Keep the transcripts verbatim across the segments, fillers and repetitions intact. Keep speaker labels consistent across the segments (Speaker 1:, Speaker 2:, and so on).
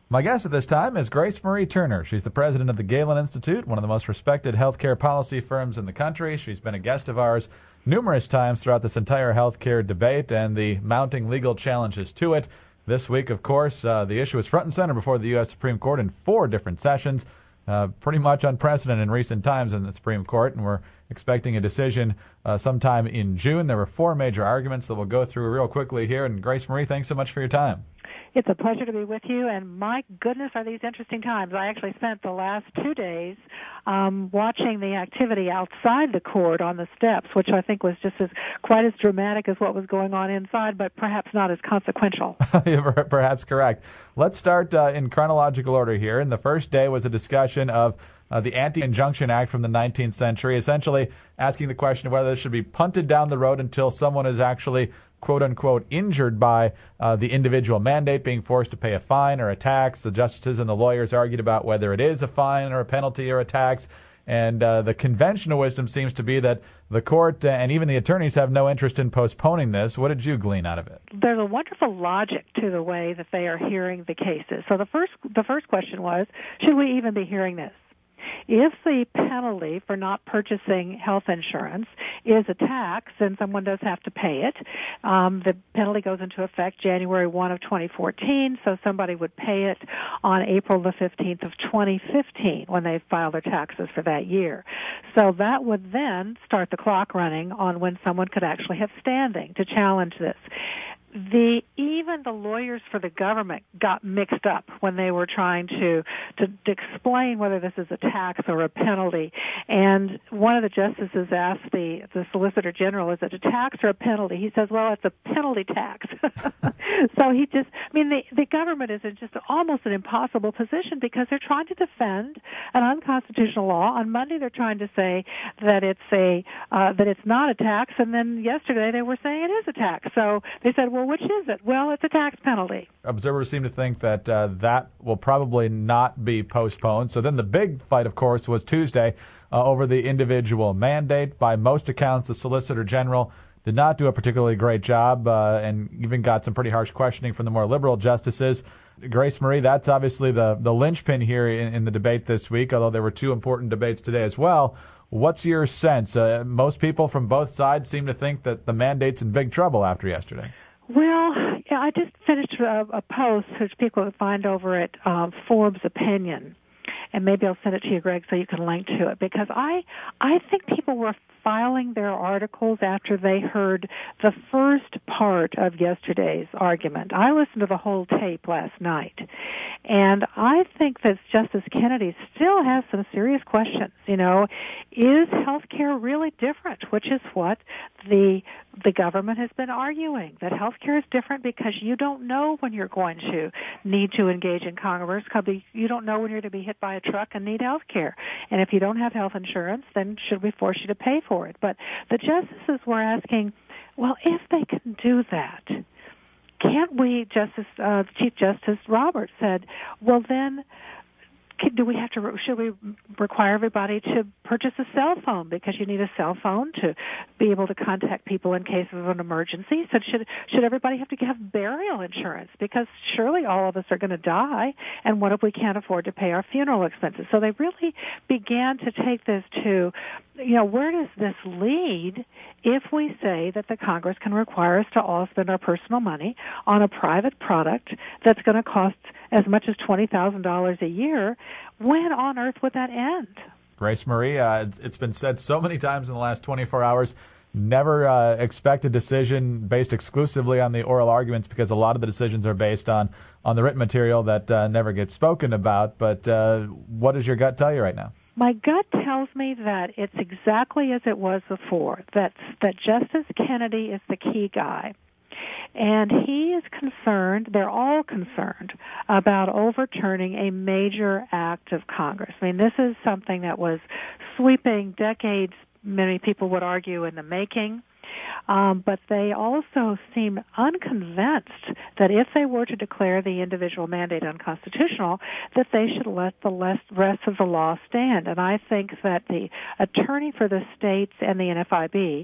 Speaker 1: My guest at this time is Grace Marie Turner. She's the president of the Galen Institute, one of the most respected healthcare policy firms in the country. She's been a guest of ours numerous times throughout this entire healthcare debate and the mounting legal challenges to it. This week, of course, uh, the issue is front and center before the U S Supreme Court in four different sessions, uh, pretty much unprecedented in recent times in the Supreme Court, and we're expecting a decision uh, sometime in June. There were four major arguments that we'll go through real quickly here. And Grace Marie, thanks so much for your time.
Speaker 2: It's a pleasure to be with you, and my goodness, are these interesting times. I actually spent the last two days um, watching the activity outside the court on the steps, which I think was just as quite as dramatic as what was going on inside, but perhaps not as consequential.
Speaker 1: Perhaps correct. Let's start uh, in chronological order here. And the first day was a discussion of Uh, the Anti-Injunction Act from the nineteenth century, essentially asking the question of whether this should be punted down the road until someone is actually, quote-unquote, injured by uh, the individual mandate, being forced to pay a fine or a tax. The justices and the lawyers argued about whether it is a fine or a penalty or a tax. And uh, the conventional wisdom seems to be that the court and even the attorneys have no interest in postponing this. What did you glean out of it?
Speaker 2: There's a wonderful logic to the way that they are hearing the cases. So the first, the first question was, should we even be hearing this? If the penalty for not purchasing health insurance is a tax, then someone does have to pay it. Um, the penalty goes into effect January first of twenty fourteen, so somebody would pay it on April the fifteenth of twenty fifteen when they file their taxes for that year. So that would then start the clock running on when someone could actually have standing to challenge this. The even the lawyers for the government got mixed up when they were trying to, to to explain whether this is a tax or a penalty. And one of the justices asked the the Solicitor General, "Is it a tax or a penalty?" He says, "Well, it's a penalty tax." So he just, I mean, the the government is in just almost an impossible position because they're trying to defend an unconstitutional law. On Monday, they're trying to say that it's a uh, that it's not a tax, and then yesterday they were saying it is a tax. So they said, well, which is it? Well, it's a tax penalty.
Speaker 1: Observers seem to think that uh, that will probably not be postponed. So then the big fight, of course, was Tuesday uh, over the individual mandate. By most accounts, the Solicitor General did not do a particularly great job uh, and even got some pretty harsh questioning from the more liberal justices. Grace Marie, that's obviously the, the linchpin here in, in the debate this week, although there were two important debates today as well. What's your sense? Uh, most people from both sides seem to think that the mandate's in big trouble after yesterday.
Speaker 2: Well, yeah, I just finished a, a post which people can find over at uh, Forbes Opinion, and maybe I'll send it to you, Greg, so you can link to it, because I I think people were filing their articles after they heard the first part of yesterday's argument. I listened to the whole tape last night, and I think that Justice Kennedy still has some serious questions. You know, is health care really different? Which is what the the government has been arguing, that health care is different because you don't know when you're going to need to engage in commerce. You don't know when you're going to be hit by a truck and need health care. And if you don't have health insurance, then should we force you to pay for it? But the justices were asking, well, if they can do that, can't we, Justice uh, Chief Justice Roberts said, well, then do we have to, should we require everybody to purchase a cell phone because you need a cell phone to be able to contact people in case of an emergency? So should should everybody have to have burial insurance? Because surely all of us are going to die, and what if we can't afford to pay our funeral expenses? So they really began to take this to, you know, where does this lead if we say that the Congress can require us to all spend our personal money on a private product that's going to cost as much as twenty thousand dollars a year? When on earth would that end?
Speaker 1: Grace Marie, uh, it's, it's been said so many times in the last twenty-four hours, never uh, expect a decision based exclusively on the oral arguments, because a lot of the decisions are based on, on the written material that uh, never gets spoken about. But uh, what does your gut tell you right now?
Speaker 2: My gut tells me that it's exactly as it was before, that, that Justice Kennedy is the key guy. And he is concerned, they're all concerned, about overturning a major act of Congress. I mean, this is something that was sweeping decades, many people would argue, in the making. Um, but they also seem unconvinced that if they were to declare the individual mandate unconstitutional, that they should let the rest of the law stand. And I think that the attorney for the states and the N F I B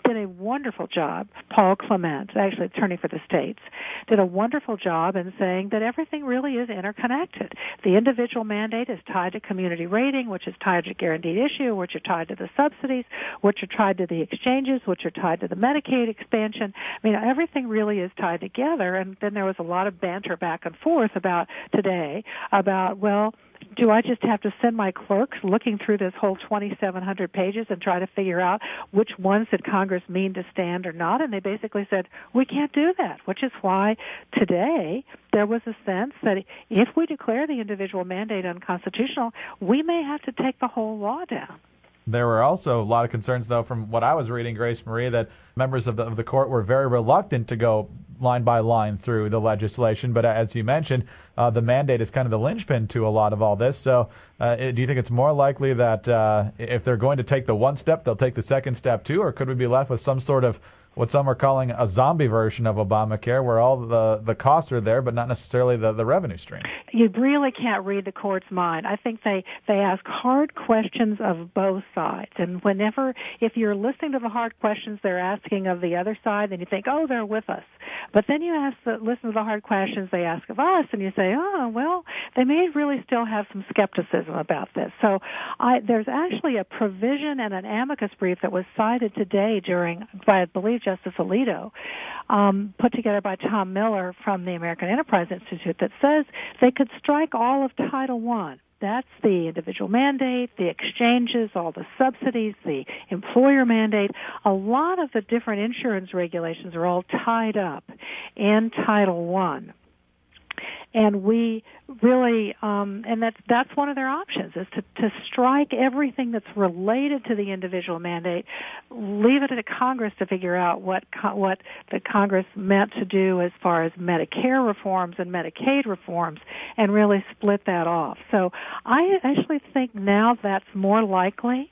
Speaker 2: did a wonderful job. Paul Clement, actually attorney for the states, did a wonderful job in saying that everything really is interconnected. The individual mandate is tied to community rating, which is tied to guaranteed issue, which are tied to the subsidies, which are tied to the exchanges, which are tied to the Medicaid expansion. I mean, everything really is tied together. And then there was a lot of banter back and forth about today about, well, do I just have to send my clerks looking through this whole twenty-seven hundred pages and try to figure out which ones did Congress mean to stand or not? And they basically said, we can't do that, which is why today there was a sense that if we declare the individual mandate unconstitutional, we may have to take the whole law down.
Speaker 1: There were also a lot of concerns, though, from what I was reading, Grace Marie, that members of the, of the court were very reluctant to go line by line through the legislation. But as you mentioned, uh, the mandate is kind of the linchpin to a lot of all this. So uh, do you think it's more likely that uh, if they're going to take the one step, they'll take the second step too? Or could we be left with some sort of what some are calling a zombie version of Obamacare, where all the, the costs are there, but not necessarily the, the revenue stream?
Speaker 2: You really can't read the court's mind. I think they, they ask hard questions of both sides. And whenever, if you're listening to the hard questions they're asking of the other side, then you think, oh, they're with us. But then you ask the, listen to the hard questions they ask of us, and you say, oh, well, they may really still have some skepticism about this. So I, there's actually a provision and an amicus brief that was cited today during, by, I believe, Justice Alito, um, put together by Tom Miller from the American Enterprise Institute, that says they could strike all of Title One. That's the individual mandate, the exchanges, all the subsidies, the employer mandate. A lot of the different insurance regulations are all tied up in Title One. And we really, um, and that's that's one of their options, is to, to strike everything that's related to the individual mandate, leave it to Congress to figure out what what the Congress meant to do as far as Medicare reforms and Medicaid reforms, and really split that off. So I actually think now that's more likely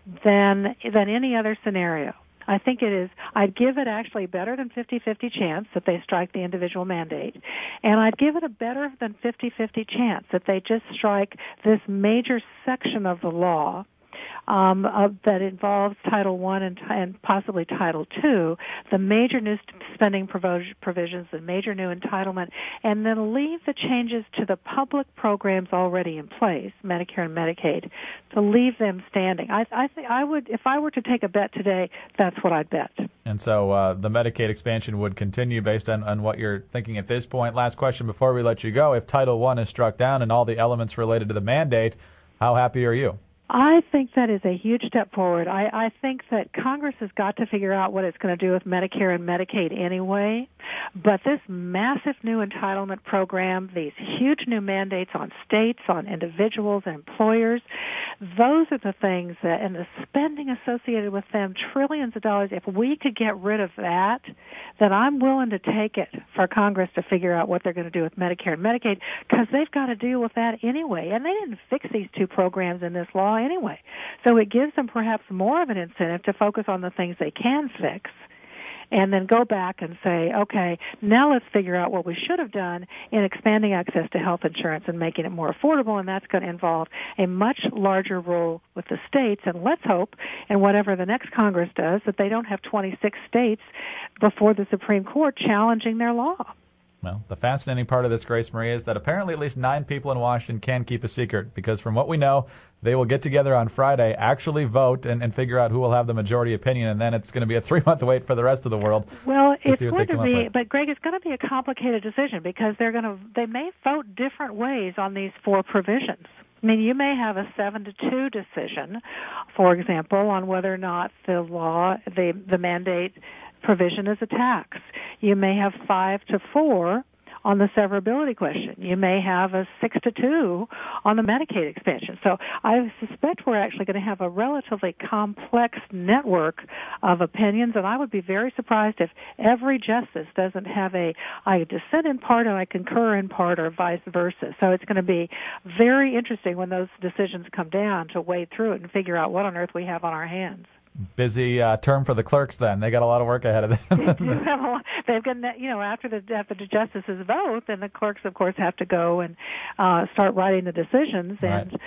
Speaker 2: than than any other scenario. I think it is, I'd give it actually better than fifty-fifty chance that they strike the individual mandate. And I'd give it a better than fifty-fifty chance that they just strike this major section of the law um, of, that involves Title One and, and possibly Title Two, the major new spending provisions, the major new entitlement, and then leave the changes to the public programs already in place, Medicare and Medicaid, to leave them standing. I, I think I would, if I were to take a bet today, that's what I'd bet.
Speaker 1: And so uh, the Medicaid expansion would continue based on, on what you're thinking at this point. Last question before we let you go. If Title One is struck down and all the elements related to the mandate, how happy are you?
Speaker 2: I think that is a huge step forward. I, I think that Congress has got to figure out what it's going to do with Medicare and Medicaid anyway. But this massive new entitlement program, these huge new mandates on states, on individuals and employers, those are the things that, and the spending associated with them, trillions of dollars, if we could get rid of that, then I'm willing to take it for Congress to figure out what they're going to do with Medicare and Medicaid, because they've got to deal with that anyway. And they didn't fix these two programs in this law anyway. So it gives them perhaps more of an incentive to focus on the things they can fix, and then go back and say, okay, now let's figure out what we should have done in expanding access to health insurance and making it more affordable, and that's going to involve a much larger role with the states. And let's hope, and whatever the next Congress does, that they don't have twenty-six states before the Supreme Court challenging their law.
Speaker 1: Well, the fascinating part of this, Grace Marie, is that apparently at least nine people in Washington can keep a secret, because from what we know, they will get together on Friday, actually vote, and, and figure out who will have the majority opinion, and then it's going to be a three-month wait for the rest of the world.
Speaker 2: Well, it's going to be, but Greg, it's going to be a complicated decision, because they're going to, they may vote different ways on these four provisions. I mean, you may have a seven to two decision, for example, on whether or not the law, the the mandate provision is a tax. You may have five to four on the severability question. You may have a six to two on the Medicaid expansion. So I suspect we're actually going to have a relatively complex network of opinions, and I would be very surprised if every justice doesn't have a, I dissent in part and I concur in part, or vice versa. So it's going to be very interesting when those decisions come down to wade through it and figure out what on earth we have on our hands.
Speaker 1: Busy uh, term for the clerks then. They got a lot of work ahead of them.
Speaker 2: They've got, you know, after the after the justices vote, then the clerks, of course, have to go and uh, start writing the decisions. And
Speaker 1: right.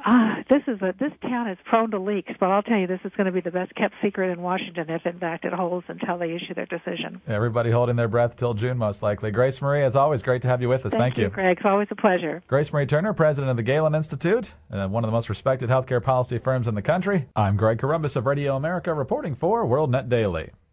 Speaker 2: Uh, this is a this town is prone to leaks, but I'll tell you, this is going to be the best kept secret in Washington, if in fact it holds until they issue their decision.
Speaker 1: Everybody holding their breath till June, most likely. Grace Marie, as always, great to have you with us.
Speaker 2: Thank,
Speaker 1: Thank
Speaker 2: you,
Speaker 1: you,
Speaker 2: Greg. It's always a pleasure.
Speaker 1: Grace Marie Turner, president of the Galen Institute, uh, one of the most respected healthcare policy firms in the country. I'm Greg Corombos of Radio America, reporting for WorldNet Daily.